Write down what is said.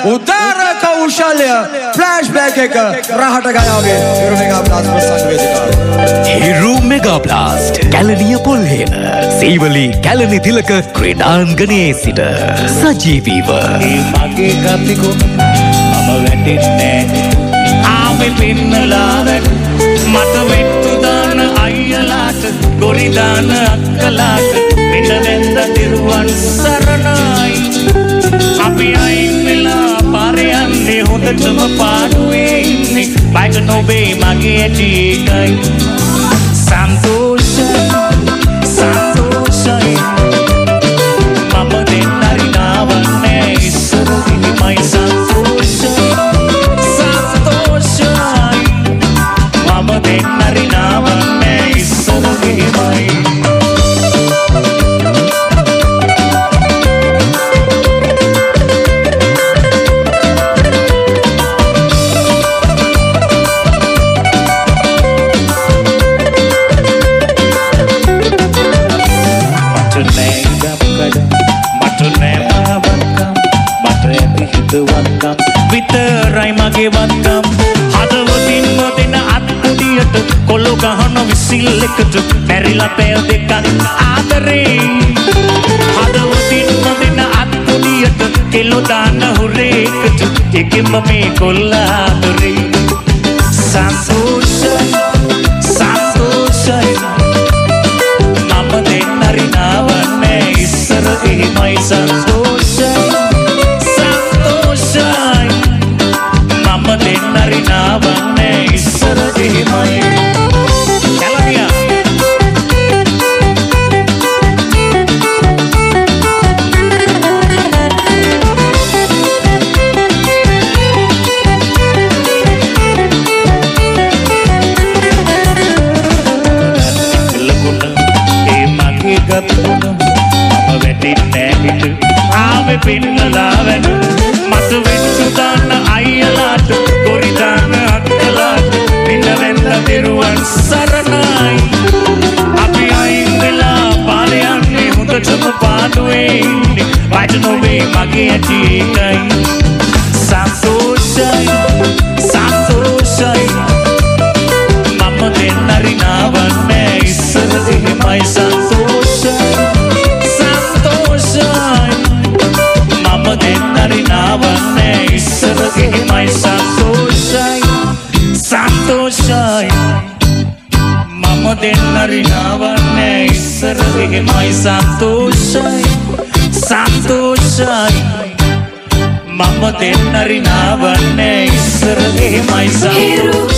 උදාර කෞශල්‍ය flashback එක රහට ගයාවේ හිරු mega blast ප්‍රසංග වේදිකාව. හිරු මෙගා බ්ලාස්ට් කැලණිය පොල්හේන සීවලි කැලණි තිලක ක්‍රීඩාංගණයේ සිට සජීවීව මගේ කපිකෝ මම වැටෙන්නේ ආවේ පින්නලාවට මට වෙට්ටු දාන අයියලාට ගොරි දාන අක්කලාට මෙන්න වෙන්ද දිරුවන් සරණයි අපි අයින් වෙලා පාරේ යන්නේ හොඳටම පාඩුවේ ඉන්නේ බයික නොබේ මගේ ඇටි එකයි සන්තෝෂයි සන්තෝෂයි මම දෙන්නරි නාවන්නේ ඉස්සරහිමයි සන්තෝෂයි සන්තෝෂයි මම දෙන්නරි නාවන්නේ ඉස්සරහිමයි විතරයි මගේ වත්කම් හදවතින්ම දෙන අත්පොඩියට කොල්ලෝ ගහන විසිල් එකට මැරිලා පැය දෙකක් ආදරේ හදවතින්ම දෙන අත්පොඩියට කෙල්ලෝ දාන හොරේ එකට එකෙන්ම මේ කොල්ලා ආදරේ සන්තෝෂයි සන්තෝෂයි මම දෙන්නරි නාවන්නේ ඉස්සර එහෙමයි සන්තෝෂයි නාවන්නේ ඉස්සර එහෙමයි කැලණියා ලකුණ ඒ මගේ ගතුණ මම වැටින්නේ හිට ආවේ පින්නලා වෙන මට වෙච්චු දාන්න අයියලාට ගොරි දාන්න අක්කලාට පින්න වෙන්න දිරුවන් සරණයි අපි අයින් වෙලා පාරේ යන්නේ හොඳටම පාඩුවේ ඉන්නේ වයිට නොවේ මගේ ඇටි එකයි සන්තෝෂයි සන්තෝෂයි මම දෙන්නරි නාවන්නේ ඉස්සර එහෙමයි සන්තෝෂයි සන්තෝෂයි මම දෙන්නරි නාවන්නේ ඉස්සර එහෙමයි සන්තෝෂයි සන්තෝෂයි මම දෙන්නරි නාවන්නේ ඉස්සර එහෙමයි සන්තෝෂයි සන්තෝෂයි මම දෙන්නරි නාවන්නේ ඉස්සර එහෙමයි සන්තෝෂයි